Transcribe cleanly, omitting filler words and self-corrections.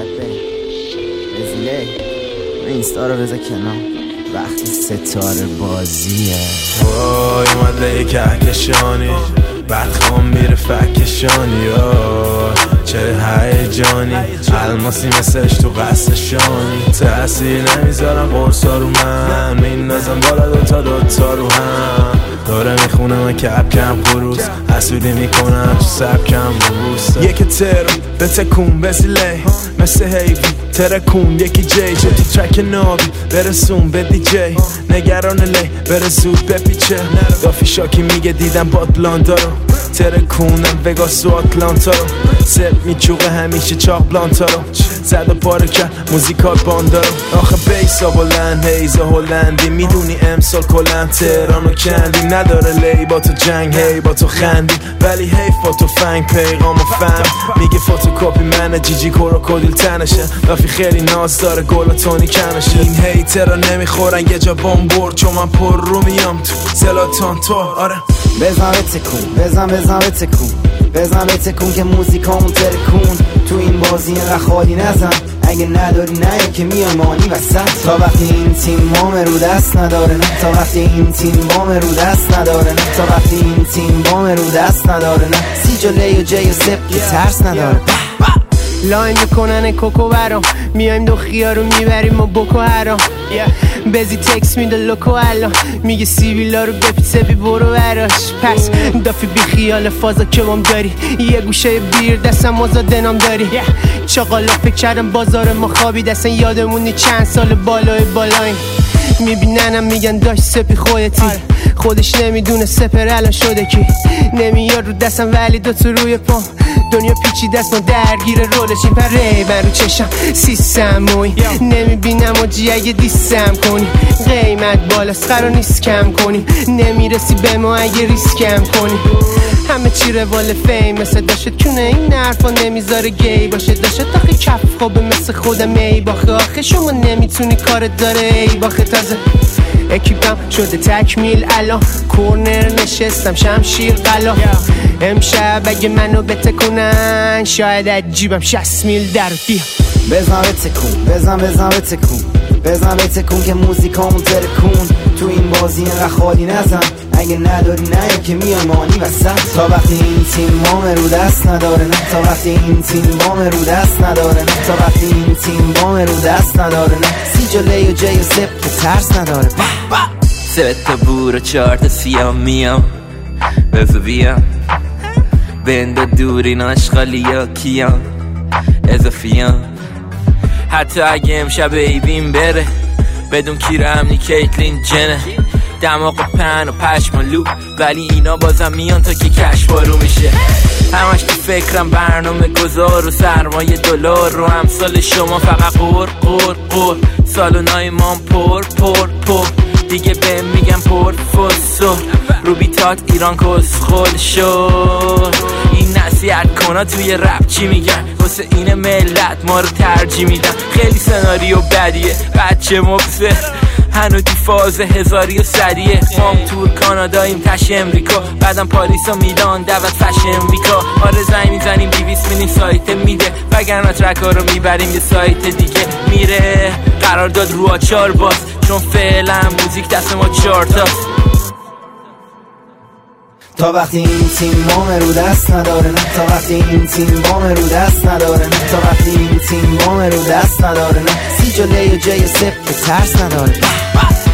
اینستا رو بذار کنار وقتی ستاره بازیه. وای اومده کهکشانی بعد خوام میره فکشانی. چه هیجانی الماسی مثلش تو قصشانی. تأثیر نمیذارم قرصا رو من میندازم بالا دوتا رو هم. داره میخونه من کم خروس حسودی میکنم تو سبکم روبوسته. یکی ترم بتکون بزیله مثل هیوی ترکون یکی جی جدی ترک نابی برسون به دی جی نگران لی بره زود بپیچه. دافی شاکی میگه دیدم باتلاندا رو ترکونم وگاس و آتلانتا رو. سب میچوقه همیشه چاق بلانتا رو زد و پاره کرد موزیکات باندا رو. آخه بیسا بلند هیزا هلندی میدونی امسال کلن تهران و کندی. نداره لی با تو جنگ هی با تو خندی ولی هی فوتو فنگ پیغام و فهم میگه فوتوکاپی منه جیجی کروکودیل تنشه. رافی خیلی ناز داره گل و تونی کنشه. این هیترا نمیخورن یه جا بمبور چون من پر رو میام تو زلاتان تو. آره بزن بتکون که موزیکامون ترکون. تو این بازی اینقدر خالی نزن اگه نداری نه که میای مانی وسط. تا وقتی این تیم بام رو دست نداره نه تا وقتی این تیم بام رو دست نداره نه تا وقتی این تیم بام رو دست نداره نه. سی جلی و جی و سب که ترس نداره. لاین میکنن کوکو برام میایم دو خیار رو میبریم و بکو هرام. بزی تکس میده لوکو الان میگه سیویلا رو بپیسه بی برو براش. پس دافی بی خیال فازا که بام داری یه گوشه بیر دستم آزاده نام داری. چاقالا فکر کردم بازار ما خوابی دستن یادمونی چند سال بالایم میبیننم میگن داشت سپی خودتی. خودش نمیدونه سپر الان شده کی نمیاد رو دستم ولی دوتو روی پام. دنیا پیچی دست ما درگیر رولشیم پره بر رو چشم سیستموی نمیبینم و جی اگه دیستم کنی. قیمت بالاست قرار نیست کم کنی نمیرسی به ما اگه ریسکم کنی. همه چی روال فیم مثل داشت کنه این حرفا نمیذاره گی باشه. داشت آخه کف خوبه مثل خودم ای باخه. آخه شما نمیتونی کارت داره ای باخه. تازه اکیپم شده تکمیل الان کورنر نشستم شمشیر قلا. امشب اگه منو بتکونن شاید از جیبم 60 میل در بیا. بزن بتکون که موزیکامون ترکون. تو این بازی اینقدر خالی نزن اگه نداری نه که میای مانی وسط. تا وقتی این تیم بام رو دست نداره نه تا وقتی این تیم بام رو دست نداره نه تا وقتی این تیم بام رو دست نداره نه. سی جلی و جی و سب که ترس نداره. سه تا بور و 4 تا سیام میام بزو بیام بنده دورین آشغالی ها کیان اضافیان. حتی اگه امشب ایبین بره بدون کیر امنی کیتلین جنه. دماغ پن و پشم و لو ولی اینا بازم میان تا که کش بارو میشه. همش تو فکرم برنامه گذار و سرمایه دلار رو امثال شما فقط قور سالونای ما پر دیگه به میگم پر فسو رو بیتات ایران کسخل شد. این نصیحت کنا توی رپ چی میگن واسه این ملت ما رو ترجیح میدن. خیلی سناریو بدیه بچه مبصر هنو دی فاز 1001 مام تور کاناداییم تش امریکا بعدم پاریس و میلان دعوت فش امریکا. آره زنگ میزنیم 200 میلین سایت میده وگرنه ترکا رو میبریم یه سایت دیگه میره. قرار داد رو آچار باز چون فعلا موزیک دست ما 4 تاست. تا وقتی این تیم بام رو دست نداره نه تا وقتی این تیم بام رو دست نداره نه تا وقتی این تیم بام رو دست نداره نه. سی جلی و جی سب که ترس نداره.